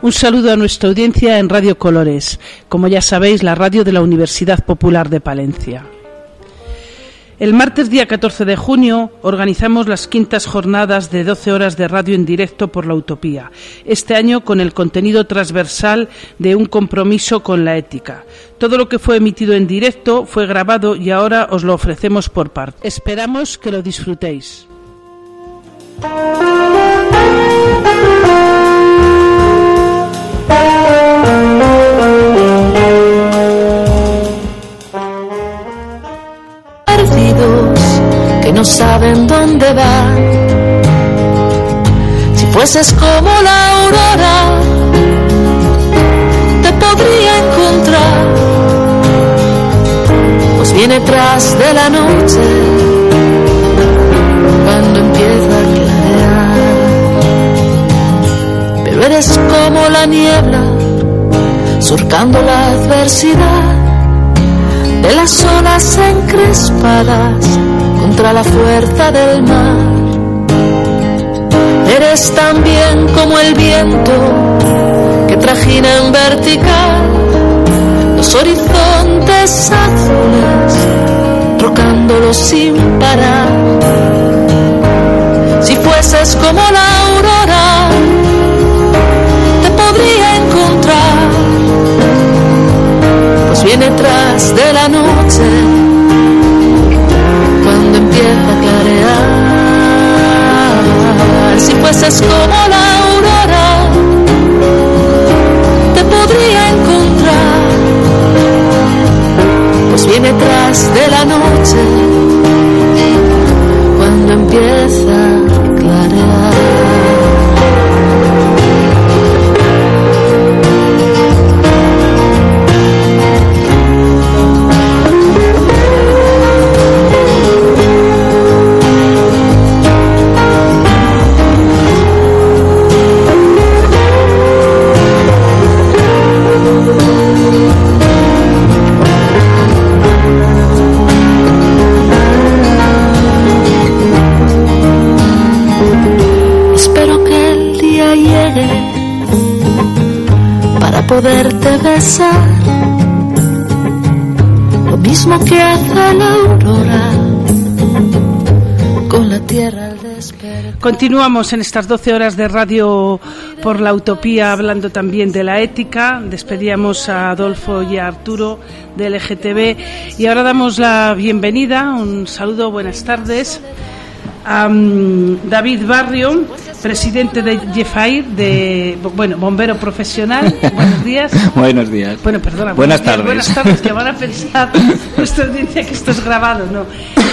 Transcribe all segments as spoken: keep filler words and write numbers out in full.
Un saludo a nuestra audiencia en Radio Colores, como ya sabéis, la radio de la Universidad Popular de Palencia. El martes día catorce de junio organizamos las quintas jornadas de doce horas de radio en directo por la utopía, este año con el contenido transversal de un compromiso con la ética. Todo lo que fue emitido en directo fue grabado y ahora os lo ofrecemos por parte. Esperamos que lo disfrutéis. Perdidos que no saben dónde van. Si fueses como la aurora, te podría encontrar, pues viene tras de la noche cuando empieza a clarear. Pero eres como la niebla surcando la adversidad de las olas encrespadas contra la fuerza del mar. Eres también como el viento que trajina en vertical los horizontes azules, trocándolos sin parar. Si fueses como la aurora, te podría encontrar, pues viene tras de la noche cuando empieza a clarear. Si fueses como la aurora, te podría encontrar, pues viene tras de la noche cuando empieza a clarear. Poderte besar, lo mismo que hace la aurora con la tierra al despertar. Continuamos en estas doce horas de radio por la utopía, hablando también de la ética. Despedíamos a Adolfo y a Arturo de L G T B y ahora damos la bienvenida, un saludo, buenas tardes, a um, David Barrio, presidente de Jefair, de bueno, bombero profesional. Buenos días. Buenos días. Bueno, perdona. Buenas días, tardes. Buenas tardes, que van a pensar nuestra audiencia que esto es grabado, ¿no?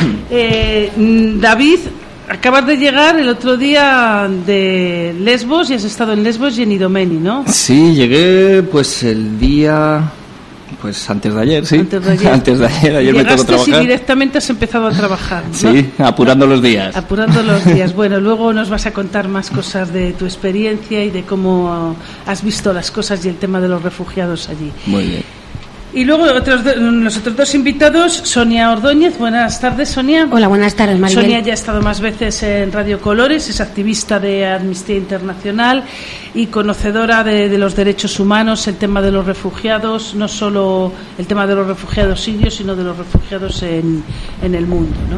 Eh, David, acabas de llegar el otro día de Lesbos y has estado en Lesbos y en Idomeni, ¿no? Sí, llegué pues el día... Pues antes de ayer, sí. Antes de ayer. Antes de ayer, ayer me tocó trabajar. Y directamente has empezado a trabajar, ¿no? Sí, apurando los días. Apurando los días. Bueno, luego nos vas a contar más cosas de tu experiencia y de cómo has visto las cosas y el tema de los refugiados allí. Muy bien. Y luego otros do, los otros dos invitados, Sonia Ordóñez. Buenas tardes, Sonia. Hola, buenas tardes, Maribel. Sonia ya ha estado más veces en Radio Colores, es activista de Amnistía Internacional y conocedora de, de los derechos humanos, el tema de los refugiados, no solo el tema de los refugiados sirios, sino de los refugiados en, en el mundo, ¿no?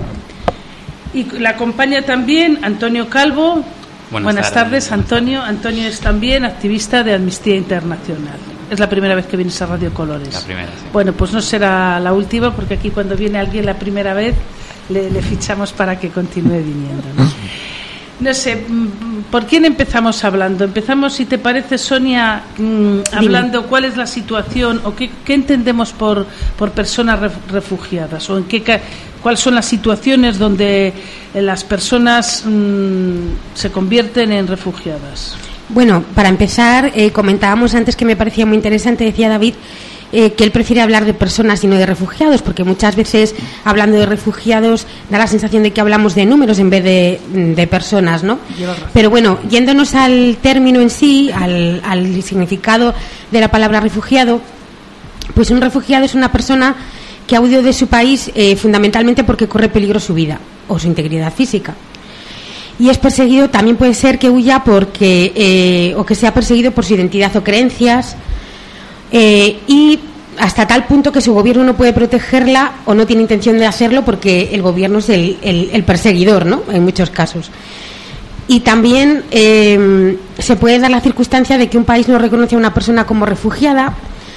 Y la acompaña también Antonio Calvo. Buenas, buenas tardes, tardes, Antonio. Antonio es también activista de Amnistía Internacional. Es la primera vez que vienes a Radio Colores. La primera, sí. Bueno, pues no será la última, porque aquí cuando viene alguien la primera vez le, le fichamos para que continúe viniendo, ¿no? No sé, ¿por quién empezamos hablando? Empezamos, si te parece, Sonia, mmm, hablando cuál es la situación o qué, qué entendemos por, por personas refugiadas, o en qué, cuáles son las situaciones donde las personas mmm, se convierten en refugiadas. Bueno, para empezar, eh, comentábamos antes que me parecía muy interesante, decía David, eh, que él prefiere hablar de personas y no de refugiados, porque muchas veces hablando de refugiados da la sensación de que hablamos de números en vez de, de personas, ¿no? Pero bueno, yéndonos al término en sí, al, al significado de la palabra refugiado, pues un refugiado es una persona que ha huido de su país eh, fundamentalmente porque corre peligro su vida o su integridad física. y es perseguido, también puede ser que huya porque eh, o que sea perseguido por su identidad o creencias, eh, y hasta tal punto que su gobierno no puede protegerla o no tiene intención de hacerlo porque el gobierno es el, el, el perseguidor, ¿no? En muchos casos. Y también eh, se puede dar la circunstancia de que un país no reconoce a una persona como refugiada,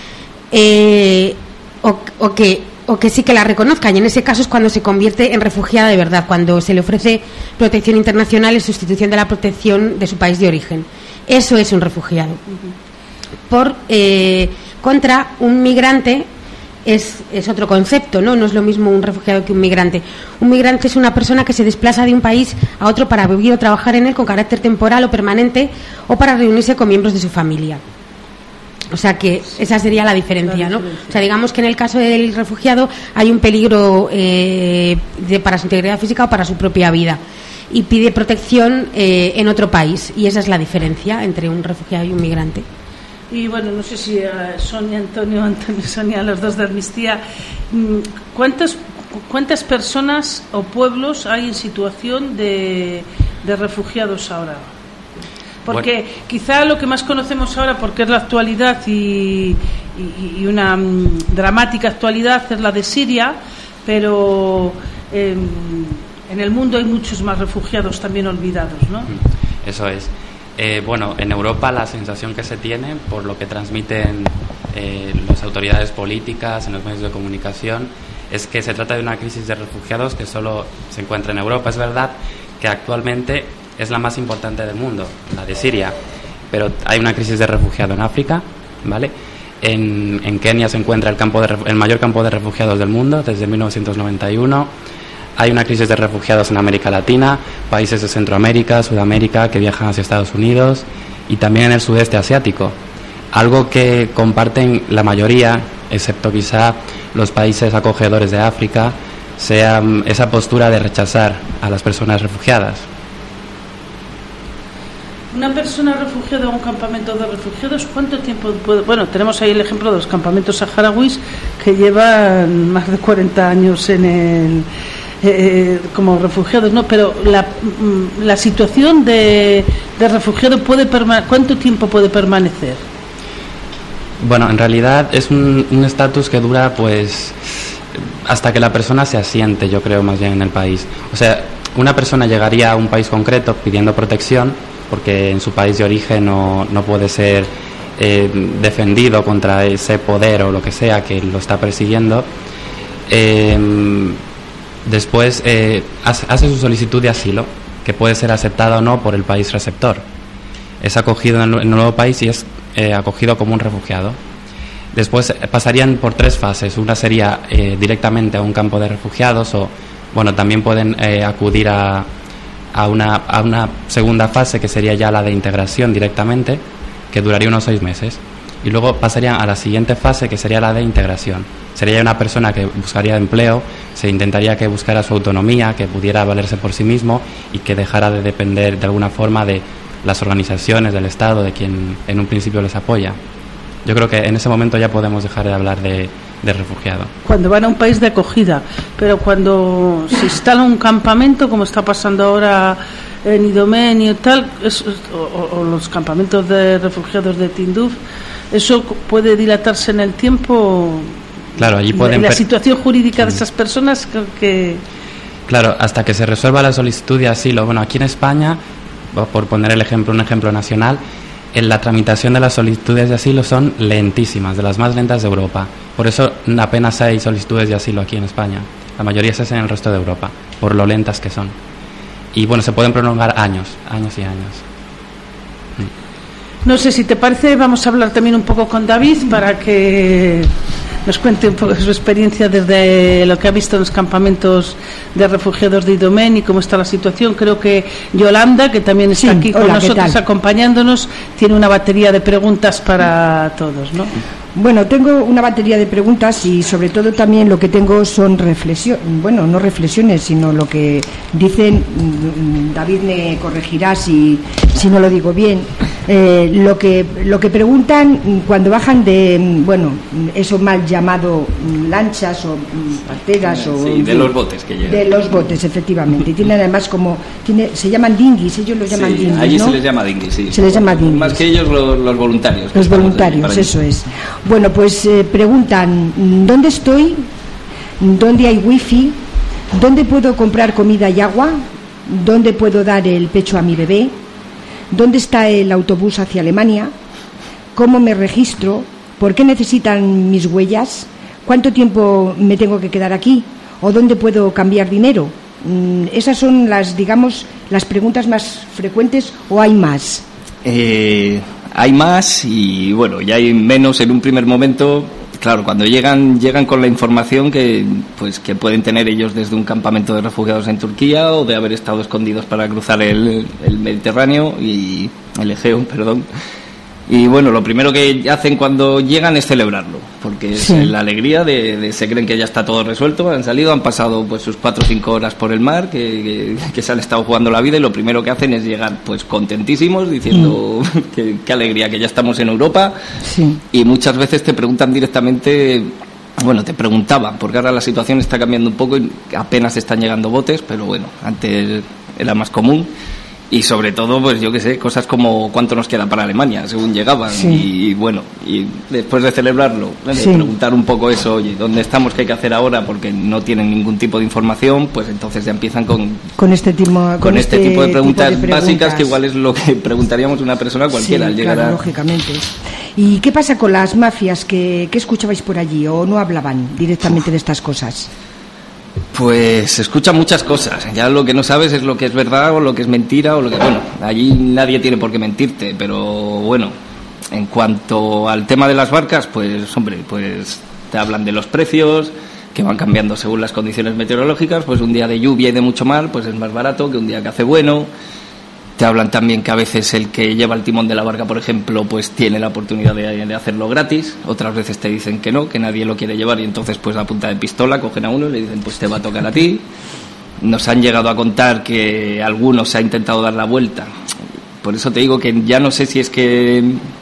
eh, o, o que o que sí que la reconozca, y en ese caso es cuando se convierte en refugiada de verdad, cuando se le ofrece protección internacional en sustitución de la protección de su país de origen. Eso es un refugiado. Por eh, contra, un migrante es, es otro concepto, ¿no? No es lo mismo un refugiado que un migrante. Un migrante es una persona que se desplaza de un país a otro para vivir o trabajar en él con carácter temporal o permanente, o para reunirse con miembros de su familia. O sea que esa sería la diferencia, ¿no? O sea, digamos que en el caso del refugiado hay un peligro eh, de, para su integridad física o para su propia vida, y pide protección eh, en otro país, y esa es la diferencia entre un refugiado y un migrante. Y bueno, no sé si uh, Sonia, Antonio, Antonio, Sonia, los dos de Amnistía, ¿cuántas cuántas personas o pueblos hay en situación de, de refugiados ahora? Porque bueno, quizá lo que más conocemos ahora, porque es la actualidad y, y, y una um, dramática actualidad, es la de Siria, pero eh, en el mundo hay muchos más refugiados también olvidados, ¿no? Eso es. Eh, bueno, en Europa la sensación que se tiene, por lo que transmiten eh, las autoridades políticas en los medios de comunicación, es que se trata de una crisis de refugiados que solo se encuentra en Europa. Es verdad que actualmente es la más importante del mundo, la de Siria, pero hay una crisis de refugiados en África, ¿vale? En, en Kenia se encuentra el, campo de, el mayor campo de refugiados del mundo desde mil novecientos noventa y uno. Hay una crisis de refugiados en América Latina, países de Centroamérica, Sudamérica que viajan hacia Estados Unidos, y también en el sudeste asiático. Algo que comparten la mayoría, excepto quizá los países acogedores de África, sea esa postura de rechazar a las personas refugiadas. Una persona refugiada a un campamento de refugiados, ¿cuánto tiempo puede...? Bueno, tenemos ahí el ejemplo de los campamentos saharauis que llevan más de cuarenta años en el... Eh, como refugiados, ¿no? Pero la, la situación de, de refugiado puede perma- ¿cuánto tiempo puede permanecer? Bueno, en realidad es un estatus que dura pues hasta que la persona se asiente, yo creo, más bien en el país. O sea, una persona llegaría a un país concreto pidiendo protección porque en su país de origen no, no puede ser eh, defendido contra ese poder o lo que sea que lo está persiguiendo. Eh, después eh, hace su solicitud de asilo, que puede ser aceptada o no por el país receptor. Es acogido en el nuevo país y es eh, acogido como un refugiado. Después eh, pasarían por tres fases. Una sería eh, directamente a un campo de refugiados, o bueno, también pueden eh, acudir a, a, una, a una segunda fase, que sería ya la de integración directamente, que duraría unos seis meses. Y luego pasarían a la siguiente fase, que sería la de integración. Sería una persona que buscaría empleo, se intentaría que buscara su autonomía, que pudiera valerse por sí mismo y que dejara de depender de alguna forma de las organizaciones, del Estado, de quien en un principio les apoya. Yo creo que en ese momento ya podemos dejar de hablar de, de refugiado. Cuando van a un país de acogida, pero cuando se instala un campamento, como está pasando ahora en Idomeni y tal, es, o, o los campamentos de refugiados de Tinduf, ¿eso puede dilatarse en el tiempo? Claro, allí pueden... La situación jurídica de esas personas, creo que... Claro, hasta que se resuelva la solicitud de asilo. Bueno, aquí en España, por poner el ejemplo, un ejemplo nacional, en la tramitación de las solicitudes de asilo son lentísimas, de las más lentas de Europa. Por eso apenas hay solicitudes de asilo aquí en España. La mayoría se hacen en el resto de Europa, por lo lentas que son. Y bueno, se pueden prolongar años, años y años. No sé si te parece, vamos a hablar también un poco con David para que nos cuente un poco de su experiencia desde lo que ha visto en los campamentos de refugiados de Idomeni y cómo está la situación. Creo que Yolanda, que también está sí, aquí con hola, nosotros acompañándonos, tiene una batería de preguntas para todos, ¿no? Bueno, tengo una batería de preguntas y sobre todo también lo que tengo son reflexiones, bueno, no reflexiones, sino lo que dicen, David me corregirá si, si no lo digo bien. Eh, lo que lo que preguntan cuando bajan de, bueno, eso mal llamado lanchas o parteras sí, o sí, de los botes que llegan. De los botes, efectivamente. Y tienen además como tiene, se llaman dinghies, ellos los llaman sí, dinghies, allí ¿no? se les llama dinghies, sí. Se les llama dinghies. Más que ellos los, los voluntarios. Los voluntarios, eso es. Bueno, pues eh, preguntan ¿dónde estoy? ¿Dónde hay wifi? ¿Dónde puedo comprar comida y agua? ¿Dónde puedo dar el pecho a mi bebé? ¿Dónde está el autobús hacia Alemania? ¿Cómo me registro? ¿Por qué necesitan mis huellas? ¿Cuánto tiempo me tengo que quedar aquí? ¿O dónde puedo cambiar dinero? Esas son las, digamos, las preguntas más frecuentes, ¿o hay más? Eh, hay más y bueno, ya hay menos en un primer momento. Claro, cuando llegan llegan con la información que pues que pueden tener ellos desde un campamento de refugiados en Turquía o de haber estado escondidos para cruzar el, el Mediterráneo y el Egeo, perdón. Y bueno, lo primero que hacen cuando llegan es celebrarlo, porque es sí. la alegría de, de se creen que ya está todo resuelto, han salido, han pasado pues sus cuatro o cinco horas por el mar, que, que, que se han estado jugando la vida, y lo primero que hacen es llegar pues contentísimos, diciendo mm. que, qué alegría, que ya estamos en Europa. Sí. Y muchas veces te preguntan directamente, bueno, te preguntaban, porque ahora la situación está cambiando un poco y apenas están llegando botes, pero bueno, antes era más común. Y sobre todo, pues yo qué sé, cosas como cuánto nos queda para Alemania, según llegaban. Sí. Y, y bueno, y después de celebrarlo, de sí. preguntar un poco eso, oye, ¿dónde estamos? ¿Qué hay que hacer ahora? Porque no tienen ningún tipo de información, pues entonces ya empiezan con, con, este, tipo, con, con este, este tipo de preguntas, tipo de preguntas básicas, que igual es lo que preguntaríamos a una persona cualquiera sí, al llegar claro, a... lógicamente. ¿Y qué pasa con las mafias? ¿Qué, qué escuchabais por allí o no hablaban directamente Uf. de estas cosas? Pues se escuchan muchas cosas, ya lo que no sabes es lo que es verdad o lo que es mentira o lo que, bueno, allí nadie tiene por qué mentirte, pero bueno, en cuanto al tema de las barcas, pues hombre, pues te hablan de los precios, que van cambiando según las condiciones meteorológicas, pues un día de lluvia y de mucho mar, pues es más barato que un día que hace bueno. Te hablan también que a veces el que lleva el timón de la barca, por ejemplo, pues tiene la oportunidad de, de hacerlo gratis. Otras veces te dicen que no, que nadie lo quiere llevar y entonces pues a punta de pistola cogen a uno y le dicen pues te va a tocar a ti. Nos han llegado a contar que algunos se ha intentado dar la vuelta. Por eso te digo que ya no sé si es que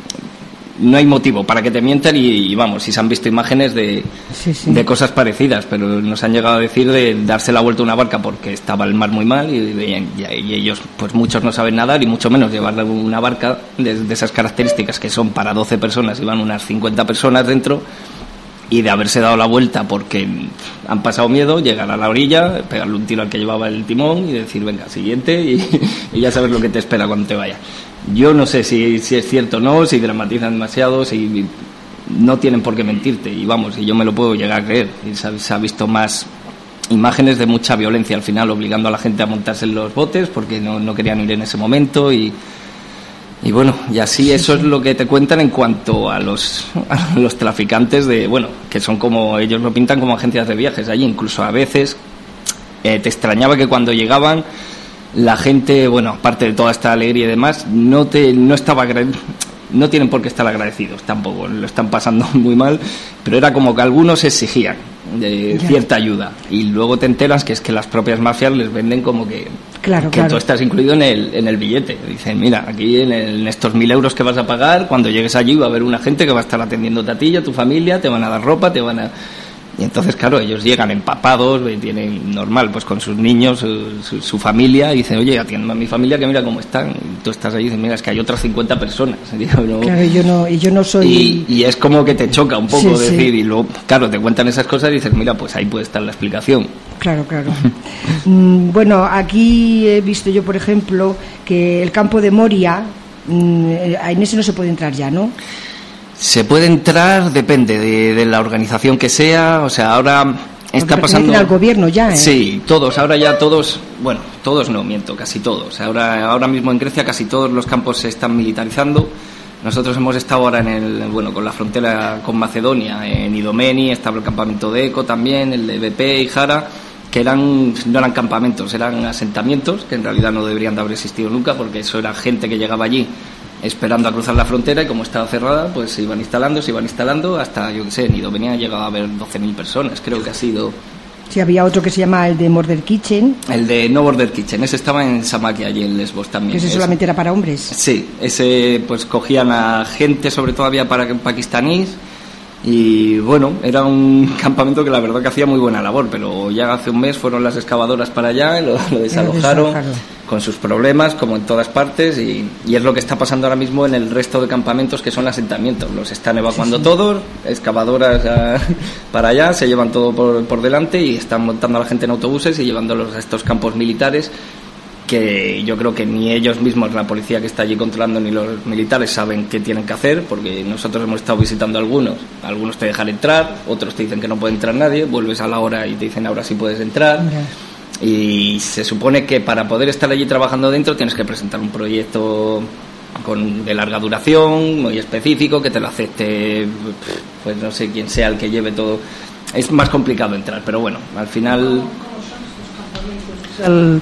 no hay motivo para que te mientan y, y vamos, si se han visto imágenes de, sí, sí. de cosas parecidas, pero nos han llegado a decir de darse la vuelta a una barca porque estaba el mar muy mal y, y, y ellos, pues muchos no saben nadar y mucho menos llevarle una barca de, de esas características que son para doce personas y van unas cincuenta personas dentro, y de haberse dado la vuelta porque han pasado miedo, llegar a la orilla, pegarle un tiro al que llevaba el timón y decir venga, siguiente, y, y ya sabes lo que te espera cuando te vayas. Yo no sé si, si es cierto o no, si dramatizan demasiado, si no tienen por qué mentirte, y vamos, y yo me lo puedo llegar a creer. Y se, ha, se ha visto más imágenes de mucha violencia al final, obligando a la gente a montarse en los botes porque no, no querían ir en ese momento, y, y bueno, y así eso es lo que te cuentan en cuanto a los, a los traficantes de, bueno, que son como, ellos lo pintan como agencias de viajes allí, incluso a veces eh, te extrañaba que cuando llegaban la gente, bueno, aparte de toda esta alegría y demás, no te no estaba no tienen por qué estar agradecidos tampoco, lo están pasando muy mal, pero era como que algunos exigían de cierta ayuda y luego te enteras que es que las propias mafias les venden como que, claro, que claro. tú estás incluido en el en el billete. Dicen, mira, aquí en, el, en estos mil euros que vas a pagar, cuando llegues allí va a haber una gente que va a estar atendiéndote a ti y a tu familia, te van a dar ropa, te van a... Y entonces, claro, ellos llegan empapados, tienen normal, pues con sus niños, su, su, su familia, y dicen, oye, atiendo a mi familia que mira cómo están. Y tú estás allí y dices, mira, es que hay otras cincuenta personas. Digo, no. Claro, yo no, y yo no soy... Y, y es como que te choca un poco sí, decir, sí. y luego, claro, te cuentan esas cosas y dices, mira, pues ahí puede estar la explicación. Claro, claro. mm, bueno, aquí he visto yo, por ejemplo, que el campo de Moria, mm, en ese no se puede entrar ya, ¿no? Se puede entrar, depende de, de la organización que sea, o sea, ahora está pasando al gobierno ya, ¿eh? Sí, todos, ahora ya todos, bueno, todos no, miento, casi todos. Ahora ahora mismo en Grecia casi todos los campos se están militarizando. Nosotros hemos estado ahora en el, bueno, con la frontera con Macedonia, en Idomeni, estaba el campamento de Eco también, el de B P y Jara, que eran no eran campamentos, eran asentamientos, que en realidad no deberían de haber existido nunca, porque eso era gente que llegaba allí esperando a cruzar la frontera y como estaba cerrada, pues se iban instalando, se iban instalando hasta, yo qué sé, en Idomeni ha llegado a haber doce mil personas, creo que ha sido. Sí, había otro que se llama el de Border Kitchen. El de No Border Kitchen, ese estaba en Samaki, allí en Lesbos también. Que ese ese solamente era para hombres. Sí, ese pues cogían a gente, sobre todo había para pakistaníes, y bueno, era un campamento que la verdad que hacía muy buena labor, pero ya hace un mes fueron las excavadoras para allá, lo, lo desalojaron, con sus problemas, como en todas partes, y, y es lo que está pasando ahora mismo en el resto de campamentos, que son asentamientos. Los están evacuando sí, sí. todos, excavadoras a, para allá, se llevan todo por, por delante y están montando a la gente en autobuses y llevándolos a estos campos militares, que yo creo que ni ellos mismos, la policía que está allí controlando, ni los militares saben qué tienen que hacer, porque nosotros hemos estado visitando algunos, algunos te dejan entrar, otros te dicen que no puede entrar nadie, vuelves a la hora y te dicen ahora sí puedes entrar. Okay. Y se supone que para poder estar allí trabajando dentro tienes que presentar un proyecto con, de larga duración, muy específico, que te lo acepte, pues no sé quién sea el que lleve todo. Es más complicado entrar, pero bueno, al final... El...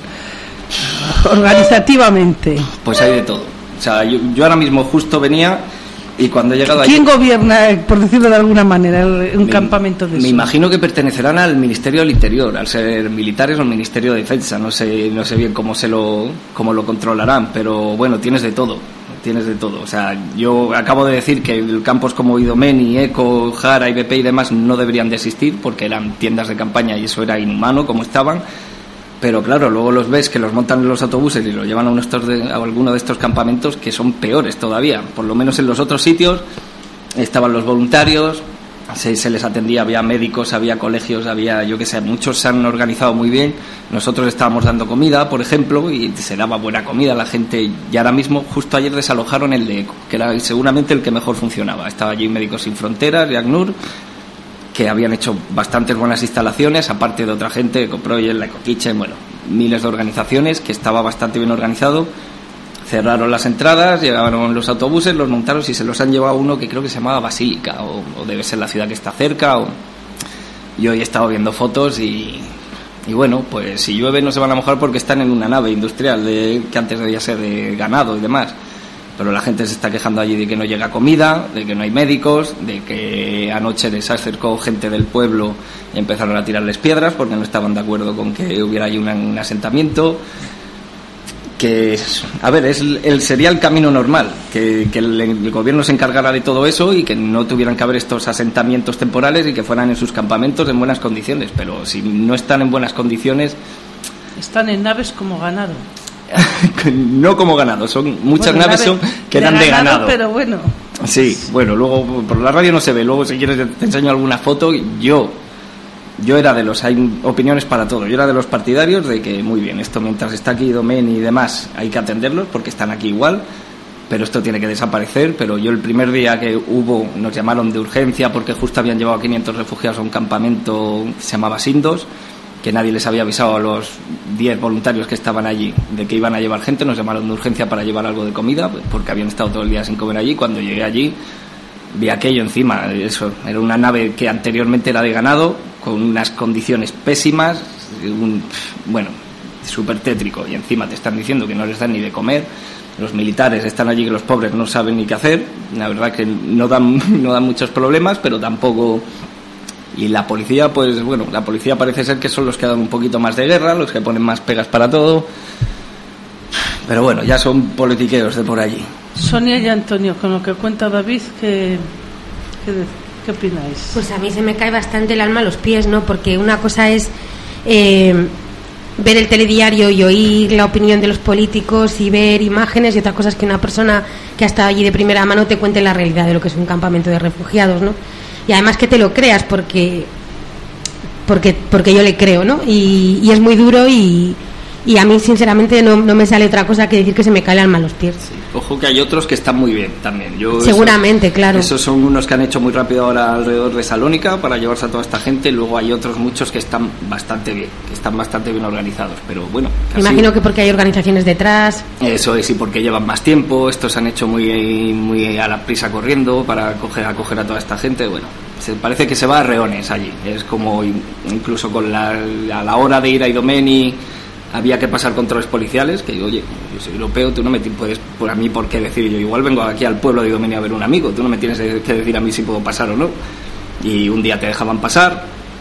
organizativamente. Pues hay de todo. O sea, yo, yo ahora mismo justo venía y cuando he llegado ¿Quién allí... gobierna, por decirlo de alguna manera, el, un me, campamento de eso? Me imagino que pertenecerán al Ministerio del Interior, al ser militares o al Ministerio de Defensa. No sé, no sé bien cómo se lo, cómo lo controlarán, pero bueno, tienes de todo. Tienes de todo. O sea, yo acabo de decir que campos como Idomeni, Eco, Jara, I B P y demás no deberían de existir porque eran tiendas de campaña y eso era inhumano como estaban. Pero claro, luego los ves que los montan en los autobuses y los llevan a, uno de, a alguno de estos campamentos que son peores todavía. Por lo menos en los otros sitios estaban los voluntarios, se, se les atendía, había médicos, había colegios, había, yo qué sé, muchos se han organizado muy bien. Nosotros estábamos dando comida, por ejemplo, y se daba buena comida a la gente. Y ahora mismo, justo ayer desalojaron el de Eco, que era seguramente el que mejor funcionaba. Estaba allí Médicos Sin Fronteras y ACNUR, que habían hecho bastantes buenas instalaciones, aparte de otra gente, Ecoproject, la Eco Kitchen, bueno, miles de organizaciones, que estaba bastante bien organizado. Cerraron las entradas, llegaron los autobuses, los montaron y se los han llevado a uno que creo que se llamaba Basílica, o, o debe ser la ciudad que está cerca. O... Yo hoy he estado viendo fotos y, y bueno, pues si llueve no se van a mojar porque están en una nave industrial de, que antes debía ser de ganado y demás. Pero la gente se está quejando allí de que no llega comida, de que no hay médicos, de que anoche les acercó gente del pueblo y empezaron a tirarles piedras porque no estaban de acuerdo con que hubiera allí un, un asentamiento. Que, a ver, es el, sería el camino normal, que, que el, el gobierno se encargara de todo eso y que no tuvieran que haber estos asentamientos temporales y que fueran en sus campamentos en buenas condiciones. Pero si no están en buenas condiciones... Están en naves como ganado. No como ganado, son muchas bueno, naves son que eran de ganado, ganado, pero bueno. Sí, bueno, luego por la radio no se ve, luego si quieres te enseño alguna foto. Yo yo era de los, hay opiniones para todo, yo era de los partidarios de que muy bien, esto mientras está aquí Domen y demás hay que atenderlos porque están aquí igual, pero esto tiene que desaparecer. Pero yo el primer día que hubo, nos llamaron de urgencia porque justo habían llevado a quinientos refugiados a un campamento que se llamaba Sindos, que nadie les había avisado a los diez voluntarios que estaban allí de que iban a llevar gente. Nos llamaron de urgencia para llevar algo de comida porque habían estado todo el día sin comer allí. Cuando llegué allí vi aquello encima, eso era una nave que anteriormente era de ganado con unas condiciones pésimas, un, bueno, súper tétrico, y encima te están diciendo que no les dan ni de comer. Los militares están allí que los pobres no saben ni qué hacer. La verdad que no dan, no dan muchos problemas, pero tampoco... Y la policía, pues bueno, la policía parece ser que son los que dan un poquito más de guerra, los que ponen más pegas para todo. Pero bueno, ya son politiqueros de por allí. Sonia y Antonio, con lo que cuenta David, ¿qué, qué, qué opináis? Pues a mí se me cae bastante el alma a los pies, ¿no? Porque una cosa es eh, ver el telediario y oír la opinión de los políticos y ver imágenes, y otra cosa es que una persona que ha estado allí de primera mano te cuente la realidad de lo que es un campamento de refugiados, ¿no? Y además que te lo creas porque porque porque yo le creo, ¿no? Y, y es muy duro y, y a mí sinceramente no, no me sale otra cosa que decir que se me cae el alma a los pies. Sí. Ojo que hay otros que están muy bien también. Yo Seguramente, esos, claro. Esos son unos que han hecho muy rápido ahora alrededor de Salónica para llevarse a toda esta gente. Luego hay otros muchos que están bastante bien, que están bastante bien organizados. Pero bueno, casi... imagino que porque hay organizaciones detrás. Eso es, y porque llevan más tiempo. Estos han hecho muy muy a la prisa corriendo para coger, acoger a toda esta gente. Bueno, se parece que se va a reones allí. Es como incluso con la, a la hora de ir a Idomeni había que pasar controles policiales, que oye, yo soy europeo, tú no me puedes, por a mí, por qué decir, yo igual vengo aquí al pueblo de Idomeni a ver un amigo, tú no me tienes que decir a mí si puedo pasar o no. Y un día te dejaban pasar,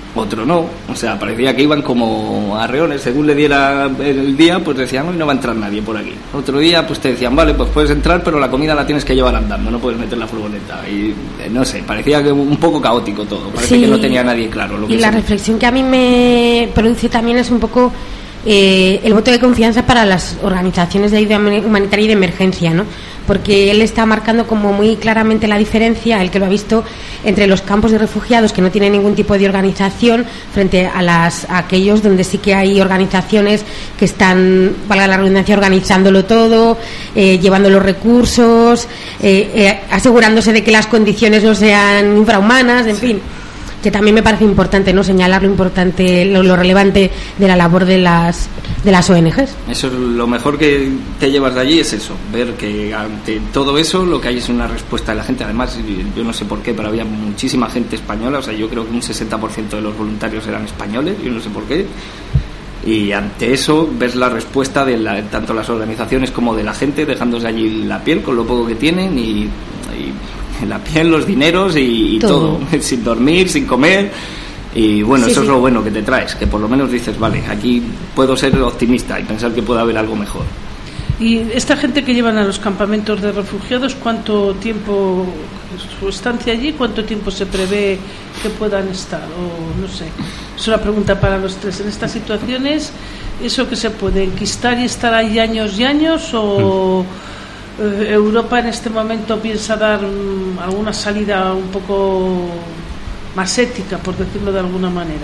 otro no, o sea, parecía que iban como arreones, según le diera el día, pues decían, hoy no va a entrar nadie por aquí. Otro día, pues te decían, vale, pues puedes entrar, pero la comida la tienes que llevar andando, no puedes meter la furgoneta. Y no sé, parecía que un poco caótico todo, parece sí, que no tenía nadie claro lo que y la reflexión que a mí me produce también es un poco eh, el voto de confianza para las organizaciones de ayuda humanitaria y de emergencia, ¿no? Porque él está marcando como muy claramente la diferencia, el que lo ha visto, entre los campos de refugiados que no tienen ningún tipo de organización frente a las a aquellos donde sí que hay organizaciones que están, valga la redundancia, organizándolo todo, eh, llevando los recursos, eh, eh, asegurándose de que las condiciones no sean infrahumanas, en sí. fin, que también me parece importante, ¿no?, señalar lo importante, lo, lo relevante de la labor de las de las O N Ges. Eso es lo mejor que te llevas de allí, es eso, ver que ante todo eso lo que hay es una respuesta de la gente. Además, yo no sé por qué, pero había muchísima gente española, o sea, yo creo que un sesenta por ciento de los voluntarios eran españoles, yo no sé por qué. Y ante eso ves la respuesta de la, tanto las organizaciones como de la gente, dejándose allí la piel con lo poco que tienen y, y la piel, los dineros y, y todo. todo, sin dormir, sin comer. Y bueno, sí, eso sí. es lo bueno que te traes, que por lo menos dices, vale, aquí puedo ser optimista y pensar que puede haber algo mejor. ¿Y esta gente que llevan a los campamentos de refugiados, cuánto tiempo, su estancia allí, cuánto tiempo se prevé que puedan estar? O no sé, es una pregunta para los tres. En estas situaciones, ¿eso que se puede enquistar y estar ahí años y años? ¿O eh, Europa en este momento piensa dar um, alguna salida un poco más ética, por decirlo de alguna manera?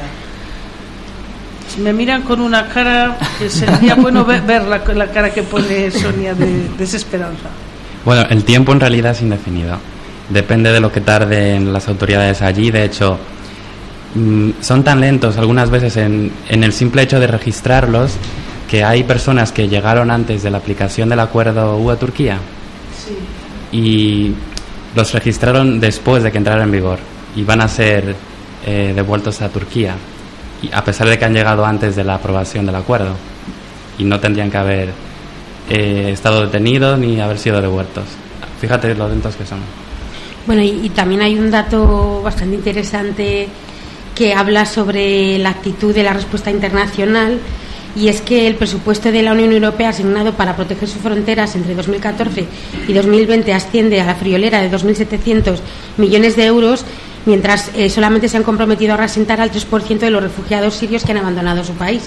Me miran con una cara que sería bueno ver, ver la, la cara que pone Sonia de desesperanza. Bueno, el tiempo en realidad es indefinido. Depende de lo que tarden las autoridades allí. De hecho, mmm, son tan lentos algunas veces en, en el simple hecho de registrarlos, que hay personas que llegaron antes de la aplicación del acuerdo U E-Turquía sí. y los registraron después de que entrara en vigor y van a ser eh, devueltos a Turquía, y a pesar de que han llegado antes de la aprobación del acuerdo, y no tendrían que haber eh, estado detenidos ni haber sido devueltos. Fíjate lo lentos que son. Bueno, y, y también hay un dato bastante interesante que habla sobre la actitud de la respuesta internacional, y es que el presupuesto de la Unión Europea asignado para proteger sus fronteras entre dos mil catorce y dos mil veinte asciende a la friolera de dos mil setecientos millones de euros, mientras eh, solamente se han comprometido a reasentar al tres por ciento de los refugiados sirios que han abandonado su país.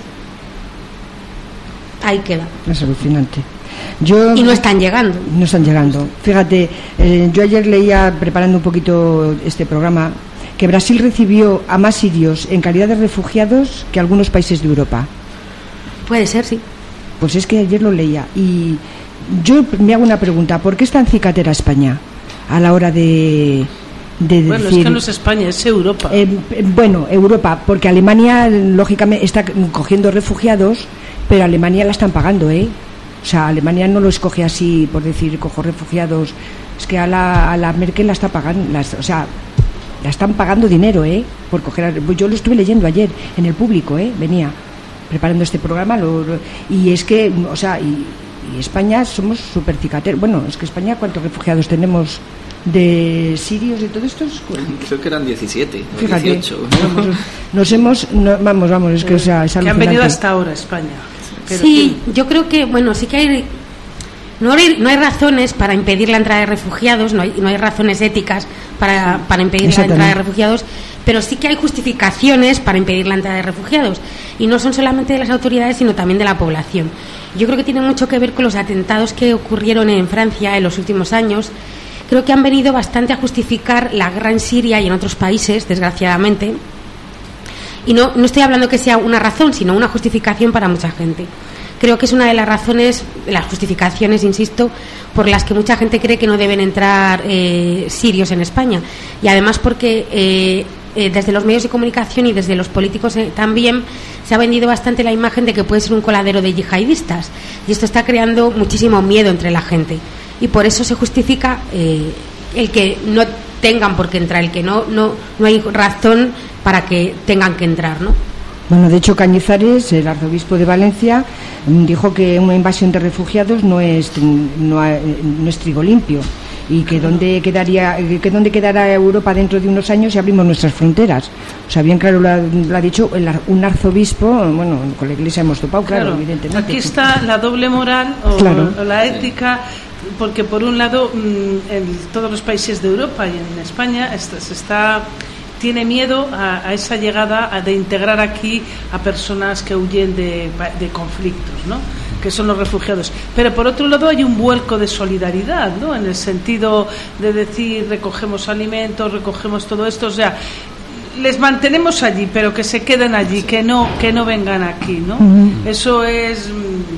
Ahí queda. Es alucinante. Yo, y no están llegando. No están llegando. Fíjate, eh, yo ayer leía, preparando un poquito este programa, que Brasil recibió a más sirios en calidad de refugiados que algunos países de Europa. Puede ser, sí. Pues es que ayer lo leía. Y yo me hago una pregunta, ¿por qué es tan cicatera España a la hora de... De bueno, decir, es que no es España, es Europa. Eh, bueno, Europa, porque Alemania, lógicamente, está cogiendo refugiados, pero Alemania la están pagando, ¿eh? O sea, Alemania no lo escoge así, por decir, cojo refugiados. Es que a la, a la Merkel la está pagando, las, o sea, la están pagando dinero, ¿eh? Por coger a, yo lo estuve leyendo ayer en el Público, ¿eh? Venía preparando este programa, lo, lo, y es que, o sea, y, y España somos súper cicateros. Bueno, es que España, ¿cuántos refugiados tenemos de sirios y todo esto? Creo que eran diecisiete, fíjate, dieciocho. Vamos, nos hemos, no, vamos, vamos, es que, o sea, es que han venido hasta ahora España. Pero sí, sí, yo creo que, bueno, sí que hay no hay, no hay razones para impedir la entrada de refugiados, no hay, no hay razones éticas para, para impedir la entrada de refugiados, pero sí que hay justificaciones para impedir la entrada de refugiados, y no son solamente de las autoridades, sino también de la población. Yo creo que tiene mucho que ver con los atentados que ocurrieron en Francia en los últimos años. Creo que han venido bastante a justificar la guerra en Siria y en otros países, desgraciadamente. Y no, no estoy hablando que sea una razón, sino una justificación para mucha gente. Creo que es una de las razones, las justificaciones, insisto, por las que mucha gente cree que no deben entrar eh, sirios en España. Y además porque eh, eh, desde los medios de comunicación y desde los políticos eh, también se ha vendido bastante la imagen de que puede ser un coladero de yihadistas. Y esto está creando muchísimo miedo entre la gente. Y por eso se justifica eh, el que no tengan por qué entrar, el que no no no hay razón para que tengan que entrar, ¿no? Bueno, de hecho Cañizares, el arzobispo de Valencia, dijo que una invasión de refugiados no es no, no es trigo limpio, y que dónde quedaría, que dónde quedará Europa dentro de unos años si abrimos nuestras fronteras. O sea, bien claro lo ha, lo ha dicho el, un arzobispo, bueno, con la Iglesia hemos topado, claro, claro, evidentemente. Aquí está la doble moral o, claro. o la ética, porque por un lado en todos los países de Europa y en España se está tiene miedo a, a esa llegada a, de integrar aquí a personas que huyen de, de conflictos, ¿no?, que son los refugiados. Pero por otro lado hay un vuelco de solidaridad, ¿no?, en el sentido de decir recogemos alimentos, recogemos todo esto, o sea, les mantenemos allí, pero que se queden allí, que no que no vengan aquí, ¿no? Uh-huh. Eso es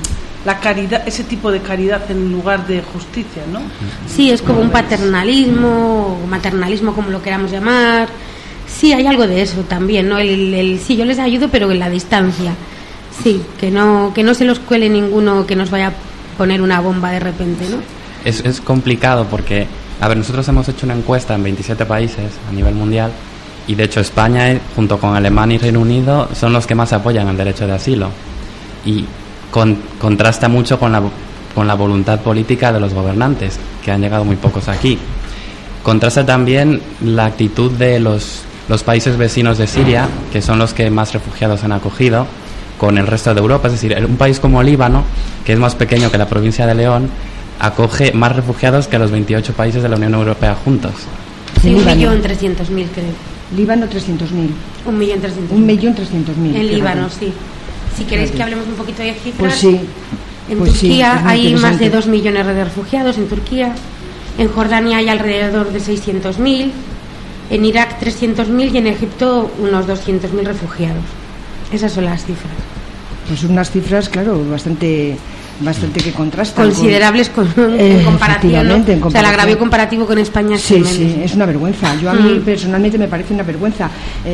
la caridad, ese tipo de caridad en lugar de justicia, ¿no? Sí, es como un paternalismo, o maternalismo, como lo queramos llamar. Sí, hay algo de eso también, ¿no? El, el, sí, yo les ayudo, pero en la distancia. Sí, que no que no se los cuele ninguno que nos vaya a poner una bomba de repente, ¿no? Es, es complicado porque, a ver, nosotros hemos hecho una encuesta en veintisiete países a nivel mundial y, de hecho, España, junto con Alemania y Reino Unido, son los que más apoyan el derecho de asilo. Y con, contrasta mucho con la, con la voluntad política de los gobernantes, que han llegado muy pocos aquí. Contrasta también la actitud de los... los países vecinos de Siria, que son los que más refugiados han acogido, con el resto de Europa. Es decir, un país como Líbano, que es más pequeño que la provincia de León, acoge más refugiados que los veintiocho países de la Unión Europea juntos. Sí, un millón trescientos mil, creo. Líbano, trescientos mil. Un millón trescientos mil. Un millón trescientos mil. En Líbano, sí. Si queréis que hablemos un poquito de cifras. Pues sí. En pues Turquía sí, hay más de dos millones de refugiados, en Turquía. En Jordania hay alrededor de seiscientos mil. En Irak trescientos mil y en Egipto unos doscientos mil refugiados. Esas son las cifras. Pues unas cifras, claro, bastante bastante que contrastan. Considerables con, con, eh, en comparación, ¿no? En comparación. O sea, el agravio comparativo con España es sí, tremendo. Sí, es una vergüenza. Yo a mí mm. personalmente me parece una vergüenza.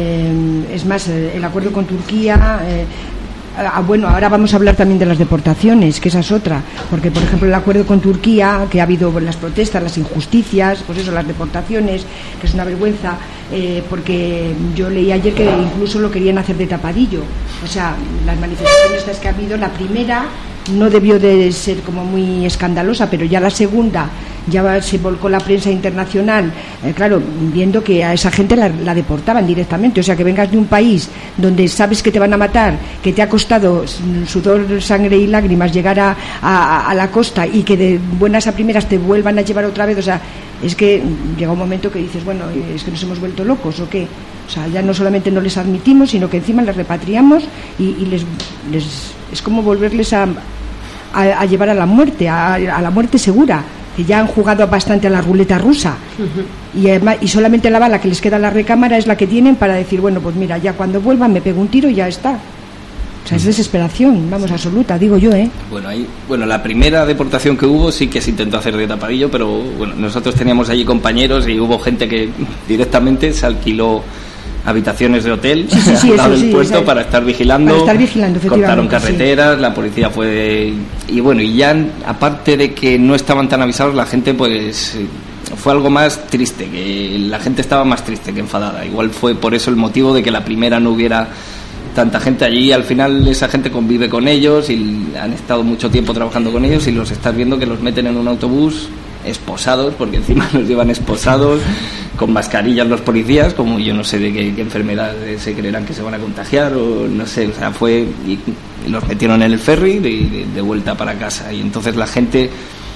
Eh, es más, el acuerdo con Turquía... Eh, Ah, bueno, ahora vamos a hablar también de las deportaciones, que esa es otra, porque por ejemplo el acuerdo con Turquía, que ha habido las protestas, las injusticias, pues eso, las deportaciones, que es una vergüenza, eh, porque yo leí ayer que incluso lo querían hacer de tapadillo, o sea, las manifestaciones estas que ha habido, la primera no debió de ser como muy escandalosa, pero ya la segunda ya se volcó la prensa internacional, eh, claro, viendo que a esa gente la, la deportaban directamente. O sea, que vengas de un país donde sabes que te van a matar, que te ha costado sudor, sangre y lágrimas llegar a, a, a la costa y que de buenas a primeras te vuelvan a llevar otra vez. O sea, es que llega un momento que dices, bueno, es que nos hemos vuelto locos o qué. O sea, ya no solamente no les admitimos, sino que encima les repatriamos y, y les, les es como volverles a, a, a llevar a la muerte, a, a la muerte segura, que ya han jugado bastante a la ruleta rusa. Uh-huh. y, además, y solamente la bala que les queda en la recámara es la que tienen para decir, bueno, pues mira, ya cuando vuelvan me pego un tiro y ya está. O sea, es desesperación, vamos, absoluta, digo yo, ¿eh? Bueno, ahí, bueno, la primera deportación que hubo sí que se intentó hacer de tapadillo, pero bueno, nosotros teníamos allí compañeros y hubo gente que directamente se alquiló habitaciones de hotel sí, sí, sí, al lado eso, del sí, puerto para estar vigilando, para estar vigilando, cortaron carreteras, sí. La policía fue de, y bueno, y ya aparte de que no estaban tan avisados, la gente pues fue algo más triste, que la gente estaba más triste que enfadada. Igual fue por eso el motivo de que la primera no hubiera tanta gente allí. Al final esa gente convive con ellos y han estado mucho tiempo trabajando con ellos y los estás viendo que los meten en un autobús esposados, porque encima los llevan esposados, con mascarillas los policías, como yo no sé de qué, qué enfermedad se creerán que se van a contagiar o no sé, o sea, fue y, y los metieron en el ferry de, de, de vuelta para casa y entonces la gente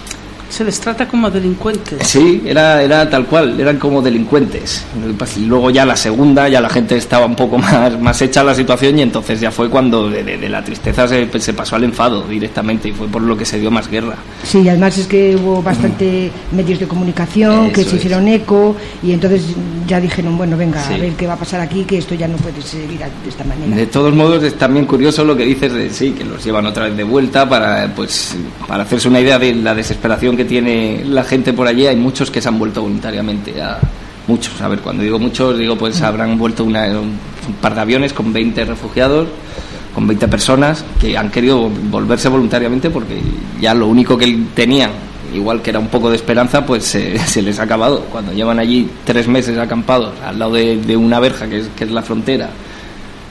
se les trata como delincuentes. Sí, era era tal cual, eran como delincuentes. Y luego ya la segunda, ya la gente estaba un poco más, más hecha a la situación y entonces ya fue cuando de, de, de la tristeza se, se pasó al enfado directamente y fue por lo que se dio más guerra. Sí, y además es que hubo bastante mm. medios de comunicación Eso que se hicieron es. eco y entonces ya dijeron, bueno, venga, sí. a ver qué va a pasar aquí, que esto ya no puede seguir de esta manera. De todos modos es también curioso lo que dices de sí, que los llevan otra vez de vuelta para, pues, para hacerse una idea de la desesperación que que tiene la gente por allí. Hay muchos que se han vuelto voluntariamente, a muchos, a ver, cuando digo muchos, digo pues habrán vuelto una, un par de aviones con veinte refugiados, con veinte personas que han querido volverse voluntariamente porque ya lo único que tenían, igual que era un poco de esperanza, pues se, se les ha acabado. Cuando llevan allí tres meses acampados al lado de, de una verja que es, que es la frontera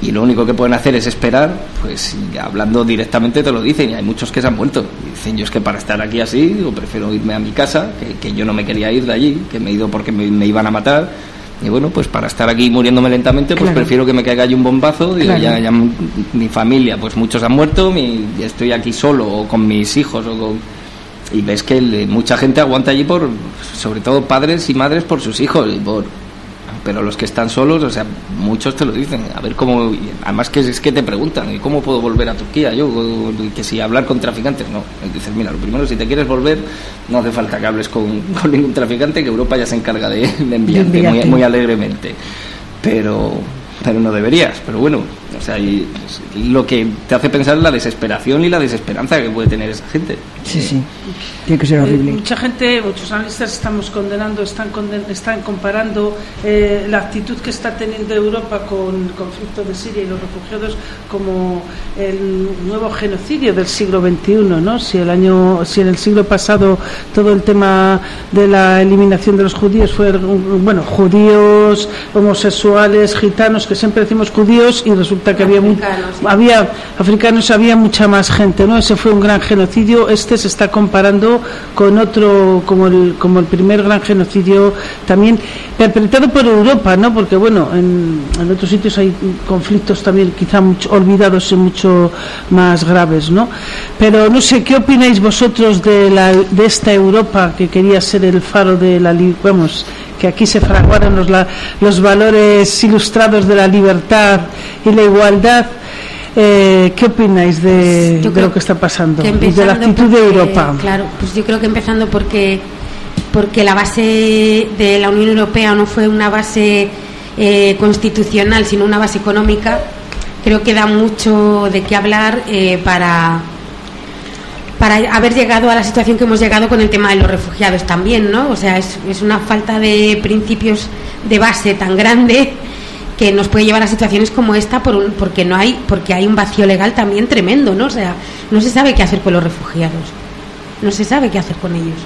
y lo único que pueden hacer es esperar, pues hablando directamente te lo dicen, y hay muchos que se han muerto. Y dicen, yo es que para estar aquí así, yo prefiero irme a mi casa, que, que yo no me quería ir de allí, que me he ido porque me, me iban a matar. Y bueno, pues para estar aquí muriéndome lentamente, pues claro, prefiero que me caiga allí un bombazo. Digo, claro, ya, ya mi familia, pues muchos han muerto, mi, estoy aquí solo o con mis hijos o con... Y ves que el, mucha gente aguanta allí por, sobre todo padres y madres por sus hijos, y por, pero los que están solos, o sea, muchos te lo dicen, a ver cómo, además que es que te preguntan, ¿y cómo puedo volver a Turquía? Yo, que si hablar con traficantes, no, dices, mira, lo primero, si te quieres volver, no hace falta que hables con, con ningún traficante, que Europa ya se encarga de, de enviarte muy, muy alegremente, pero... pero no deberías, pero bueno, o sea, y, y lo que te hace pensar es la desesperación y la desesperanza que puede tener esa gente. Sí, sí, tiene que ser horrible. Eh, mucha gente, muchos analistas estamos condenando, están conden- están comparando eh, la actitud que está teniendo Europa con el conflicto de Siria y los refugiados como el nuevo genocidio del siglo veintiuno, ¿no? Si el año, si en el siglo pasado todo el tema de la eliminación de los judíos fue, bueno, judíos, homosexuales, gitanos, que siempre decimos judíos y resulta que había africanos, mu- había africanos, había mucha más gente, ¿no? Ese fue un gran genocidio. Este se está comparando con otro, como el como el primer gran genocidio también perpetrado por Europa, ¿no? Porque bueno, en, en otros sitios hay conflictos también quizá mucho olvidados y mucho más graves, ¿no? Pero no sé, ¿qué opináis vosotros de la de esta Europa que quería ser el faro de la li- vamos, que aquí se fraguaron los, la, los valores ilustrados de la libertad y la igualdad? Eh, ¿Qué opináis de, de lo que está pasando que y de la actitud porque, de Europa? Claro, pues yo creo que empezando porque porque la base de la Unión Europea no fue una base eh, constitucional, sino una base económica. Creo que da mucho de qué hablar eh, para para haber llegado a la situación que hemos llegado con el tema de los refugiados también, ¿no? O sea, es, es una falta de principios de base tan grande que nos puede llevar a situaciones como esta por un, porque no hay porque hay un vacío legal también tremendo, ¿no? O sea, no se sabe qué hacer con los refugiados, no se sabe qué hacer con ellos.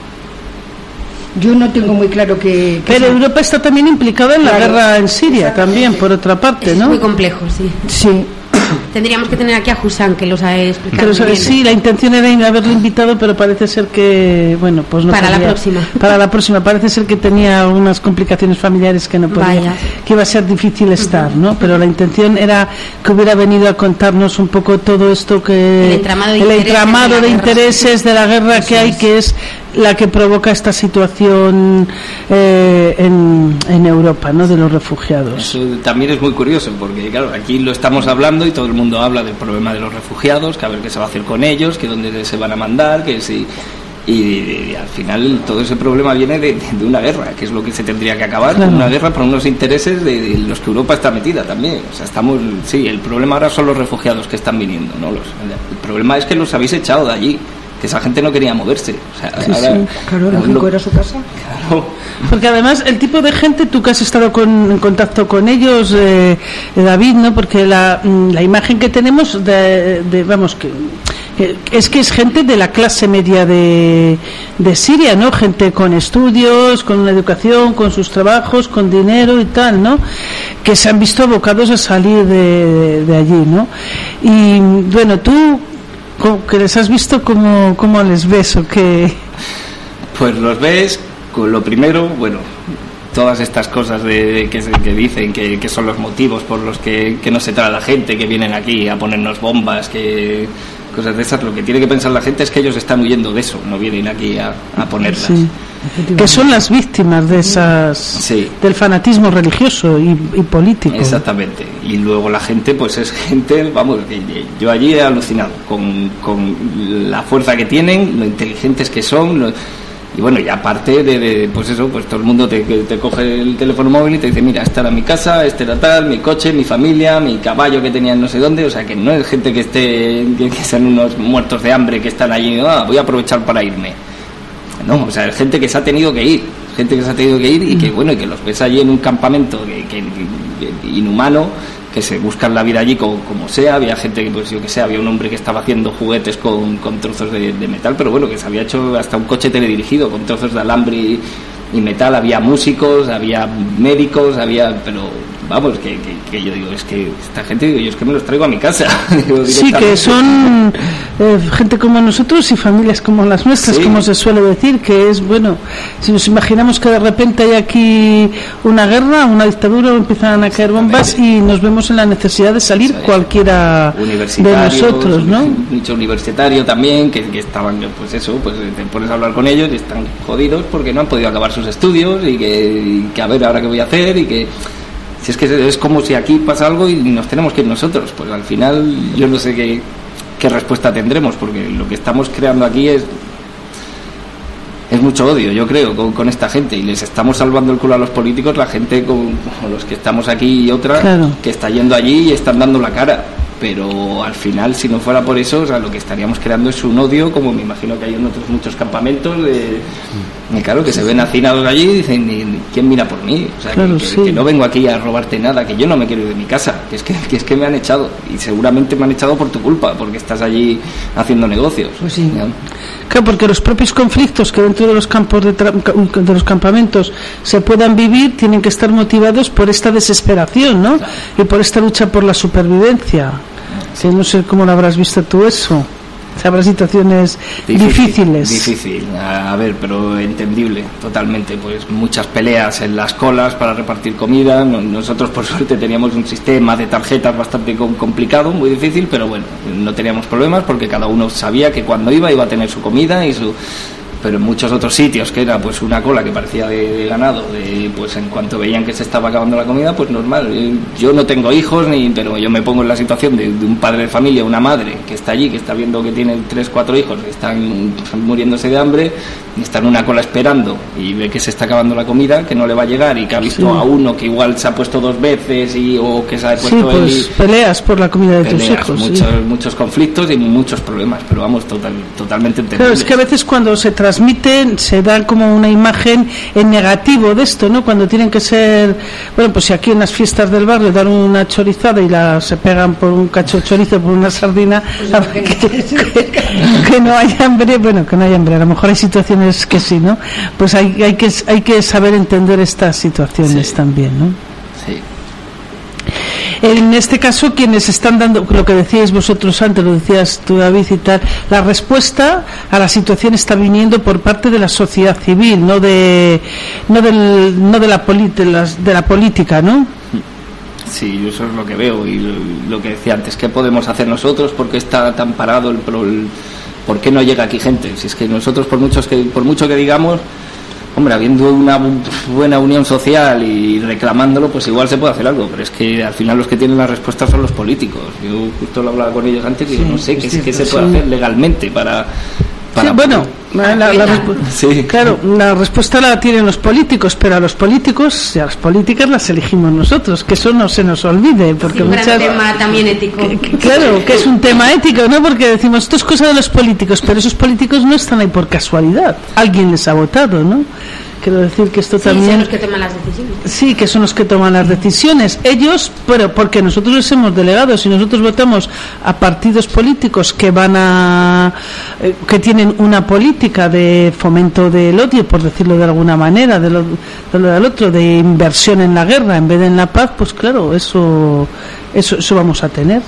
Yo no tengo muy claro que... que Pero sea... Europa está también implicada en la Claro, guerra en Siria también, por otra parte, Es ¿no? muy complejo, sí. Sí. Tendríamos que tener aquí a Hussán, que lo sabe explicar Pero muy bien. sí, la intención era haberlo invitado, pero parece ser que, bueno, pues no Para la podía. próxima. Para la próxima, parece ser que tenía algunas complicaciones familiares que no podía, Vaya. que iba a ser difícil estar, ¿no? Pero la intención era que hubiera venido a contarnos un poco todo esto que... El entramado de el intereses entramado de la de guerra. intereses de la guerra Eso que hay, es. que es la que provoca esta situación eh, en, en Europa, ¿no? De los refugiados. Eso también es muy curioso, porque claro, aquí lo estamos hablando y todo el mundo habla del problema de los refugiados, que a ver qué se va a hacer con ellos, que dónde se van a mandar, que si... Y, y, y al final todo ese problema viene de, de una guerra, que es lo que se tendría que acabar, Claro. una guerra por unos intereses de, de los que Europa está metida también. O sea, estamos, sí, el problema ahora son los refugiados que están viniendo, ¿no? Los, el problema es que los habéis echado de allí, que esa gente no quería moverse. O sea, Sí, ahora, sí, claro, lo- lógico, era su casa. claro. Porque además el tipo de gente, tú que has estado con, en contacto con ellos, eh, eh, David, ¿no? Porque la, mm, la imagen que tenemos de, de vamos, que, que es que es gente de la clase media de, de Siria, ¿no? Gente con estudios, con una educación, con sus trabajos, con dinero y tal, ¿no? Que se han visto abocados a salir de, de allí, ¿no? Y bueno, tú co- que les has visto, ¿cómo, cómo les ves o qué? Pues los ves, con lo primero, bueno, todas estas cosas de, que, se- que dicen que, que son los motivos por los que, que no se trae la gente, que vienen aquí a ponernos bombas, que cosas de esas, lo que tiene que pensar la gente es que ellos están huyendo de eso, no vienen aquí a, a ponerlas. Sí, que son las víctimas de esas Sí. del fanatismo religioso y, y político. Exactamente. Y luego la gente, pues es gente, vamos, que yo allí he alucinado con, con la fuerza que tienen, lo inteligentes que son, lo- y bueno, y aparte de, de, pues eso, pues todo el mundo te, te coge el teléfono móvil y te dice, mira, esta era mi casa, este era tal, mi coche, mi familia, mi caballo que tenía en no sé dónde, o sea que no es gente que esté, que, que sean unos muertos de hambre que están allí, ah, voy a aprovechar para irme. No, o sea, es gente que se ha tenido que ir, gente que se ha tenido que ir y que bueno, y que los ves allí en un campamento que, que- que- inhumano, que se buscan la vida allí como, como sea. Había gente que, pues yo que sé, había un hombre que estaba haciendo juguetes con, con trozos de, de metal, pero bueno, que se había hecho hasta un coche teledirigido con trozos de alambre y, y metal. Había músicos, había médicos, había, pero vamos, que, que, que yo digo, es que esta gente, digo, yo es que me los traigo a mi casa. Digo, sí, que son eh, gente como nosotros y familias como las nuestras, sí. Como se suele decir, que es, bueno, si nos imaginamos que de repente hay aquí una guerra, una dictadura, empiezan a caer bombas y nos vemos en la necesidad de salir, sí, cualquiera de nosotros, ¿no? Mucho universitario también, que, que estaban, pues eso, pues te pones a hablar con ellos y están jodidos porque no han podido acabar sus estudios y que, y que a ver ahora qué voy a hacer y que si es que es como si aquí pasa algo y nos tenemos que ir nosotros, pues al final yo no sé qué, qué respuesta tendremos, porque lo que estamos creando aquí es es mucho odio, yo creo, con, con esta gente, y les estamos salvando el culo a los políticos, la gente con, con los que estamos aquí y otra, claro, que está yendo allí y están dando la cara, pero al final, si no fuera por eso, o sea, lo que estaríamos creando es un odio, como me imagino que hay en otros muchos campamentos de, y claro, que se ven hacinados allí y dicen, ¿quién mira por mí? O sea, claro, que, que, sí, que no vengo aquí a robarte nada, que yo no me quiero ir de mi casa, que es que, que es que me han echado, y seguramente me han echado por tu culpa, porque estás allí haciendo negocios. Pues sí. ¿Ya? Claro, porque los propios conflictos que dentro de los campos de, tra- de los campamentos se puedan vivir tienen que estar motivados por esta desesperación, ¿no? Claro. Y por esta lucha por la supervivencia. Sí. Que no sé cómo lo habrás visto tú eso. Habrá situaciones difícil, difíciles. Difícil, a ver, pero entendible, totalmente. Pues muchas peleas en las colas para repartir comida. Nosotros, por suerte, teníamos un sistema de tarjetas bastante complicado, muy difícil, pero bueno, no teníamos problemas porque cada uno sabía que cuando iba iba a tener su comida y su... Pero en muchos otros sitios que era pues una cola que parecía de, de ganado, de, pues en cuanto veían que se estaba acabando la comida, pues normal. Yo no tengo hijos, ni pero yo me pongo en la situación de, de un padre de familia, una madre que está allí, que está viendo que tiene tres, cuatro hijos, que están muriéndose de hambre, y está en una cola esperando y ve que se está acabando la comida, que no le va a llegar y que ha visto sí. a uno que igual se ha puesto dos veces y o que se ha puesto sí, pues, él y, peleas por la comida de peleas, tus hijos. Muchos, sí. muchos conflictos y muchos problemas, pero vamos, total, totalmente entendibles. Claro, es que a veces cuando se transmiten se da como una imagen en negativo de esto, ¿no? Cuando tienen que ser, bueno, pues si aquí en las fiestas del barrio dan una chorizada y la se pegan por un cacho de chorizo, por una sardina, pues que, que, que no hay hambre, bueno, que no hay hambre, a lo mejor hay situaciones que sí, ¿no? Pues hay, hay que hay que saber entender estas situaciones sí. también, ¿no? Sí. En este caso, quienes están dando, lo que decíais vosotros antes, lo decías tú, David, y tal, la respuesta a la situación está viniendo por parte de la sociedad civil, no de no del, no de la, poli, de, las, de la política, ¿no? Sí, eso es lo que veo y lo, lo que decía antes, ¿qué podemos hacer nosotros? ¿Por qué está tan parado el, el por qué no llega aquí gente? Si es que nosotros, por muchos que por mucho que digamos, hombre, habiendo una buena unión social y reclamándolo, pues igual se puede hacer algo, pero es que al final los que tienen las respuestas son los políticos. Yo justo lo hablaba con ellos antes y sí, no sé qué, cierto, qué se puede sí. hacer legalmente para... para sí, bueno, la, la, la respu- sí. claro, la respuesta la tienen los políticos, pero a los políticos y a las políticas las elegimos nosotros, que eso no se nos olvide, porque sí, muchas... un tema también ético. Que, que, claro, que es un tema ético, ¿no? Porque decimos, esto es cosa de los políticos, pero esos políticos no están ahí por casualidad, alguien les ha votado, ¿no? Quiero decir que esto sí, también... son los que toman las decisiones. Sí, que son los que toman las decisiones. Ellos, pero porque nosotros les hemos delegado, si nosotros votamos a partidos políticos que van a... Eh, que tienen una política de fomento del odio, por decirlo de alguna manera, de lo, de lo del otro, de inversión en la guerra en vez de en la paz, pues claro, eso, eso, eso vamos a tener.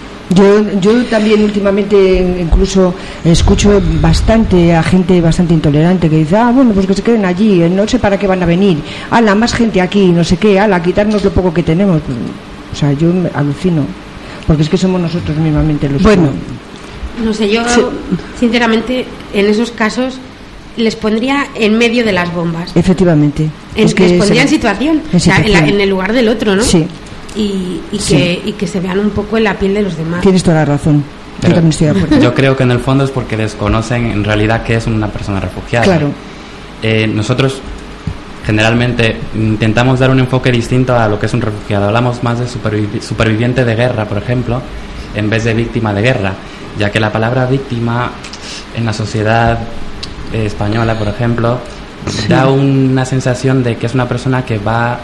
Yo, yo también últimamente incluso escucho bastante a gente bastante intolerante que dice, ah, bueno, pues que se queden allí, no sé para qué van a venir, ala, más gente aquí, no sé qué, ala, quitarnos lo poco que tenemos. Pues, o sea, yo me alucino, porque es que somos nosotros mismamente los bueno, que... No sé, yo sí. sinceramente en esos casos les pondría en medio de las bombas. Efectivamente. En, es que les pondría se... en situación, en, o sea, en, la, en el lugar del otro, ¿no? Sí. Y, y, sí. que, y que se vean un poco en la piel de los demás. Tienes toda la razón. Yo también estoy de acuerdo. Yo creo que en el fondo es porque desconocen en realidad qué es una persona refugiada. Claro. Eh, nosotros generalmente intentamos dar un enfoque distinto a lo que es un refugiado. Hablamos más de supervivi- superviviente de guerra, por ejemplo, en vez de víctima de guerra, ya que la palabra víctima en la sociedad eh, española, por ejemplo, sí. da una sensación de que es una persona que va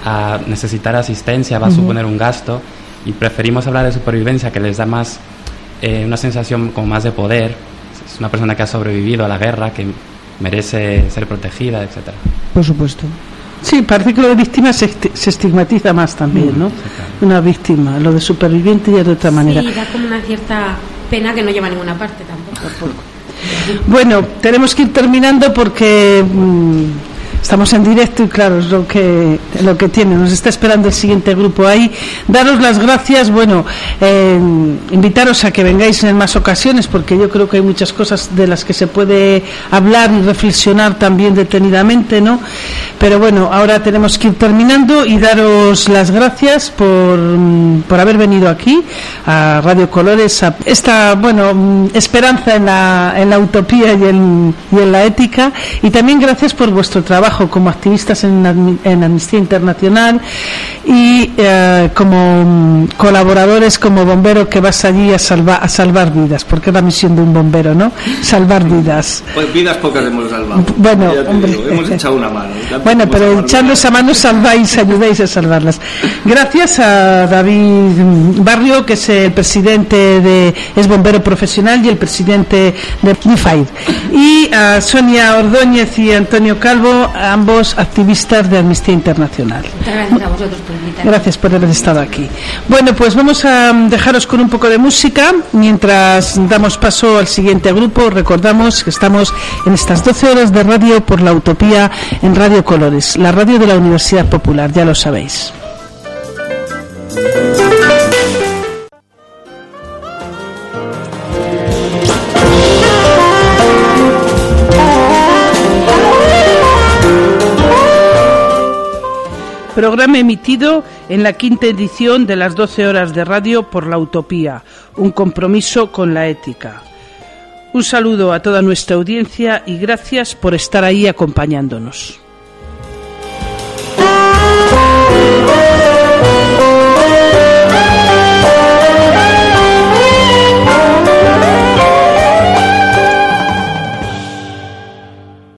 a necesitar asistencia, va a uh-huh. suponer un gasto, y preferimos hablar de supervivencia, que les da más eh, una sensación como más de poder. Es una persona que ha sobrevivido a la guerra, que merece ser protegida, etcétera. Por supuesto. Sí, parece que lo de víctima se, se estigmatiza más también, ¿no? Una víctima, lo de superviviente ya de otra manera. Sí, da como una cierta pena que no lleva a ninguna parte tampoco. tampoco. Bueno, tenemos que ir terminando porque mmm, estamos en directo y claro, es lo que lo que tiene. Nos está esperando el siguiente grupo ahí. Daros las gracias, bueno, eh, invitaros a que vengáis en más ocasiones porque yo creo que hay muchas cosas de las que se puede hablar y reflexionar también detenidamente, ¿no? Pero bueno, ahora tenemos que ir terminando y daros las gracias por, por haber venido aquí a Radio Colores, a esta, bueno, esperanza en la, en la utopía y en, y en la ética, y también gracias por vuestro trabajo como activistas en, en Amnistía Internacional y eh, como colaboradores, como bombero que vas allí a, salva, a salvar vidas, porque es la misión de un bombero, ¿no? Salvar vidas. Pues vidas pocas hemos salvado. Bueno, hombre, digo, hemos echado una mano. Bueno, pero echando esa mano salváis, ayudáis a salvarlas. Gracias a David Barrio, que es el presidente de, es bombero profesional y el presidente de Unified, y a Sonia Ordóñez y Antonio Calvo, ambos activistas de Amnistía Internacional. Muchas gracias a vosotros por invitarme. Gracias por haber estado aquí. Bueno, pues vamos a dejaros con un poco de música mientras damos paso al siguiente grupo. Recordamos que estamos en estas doce horas de radio por la utopía en Radio Colores, la radio de la Universidad Popular, ya lo sabéis. Programa emitido en la quinta edición de las doce horas de radio por la utopía, un compromiso con la ética. Un saludo a toda nuestra audiencia y gracias por estar ahí acompañándonos.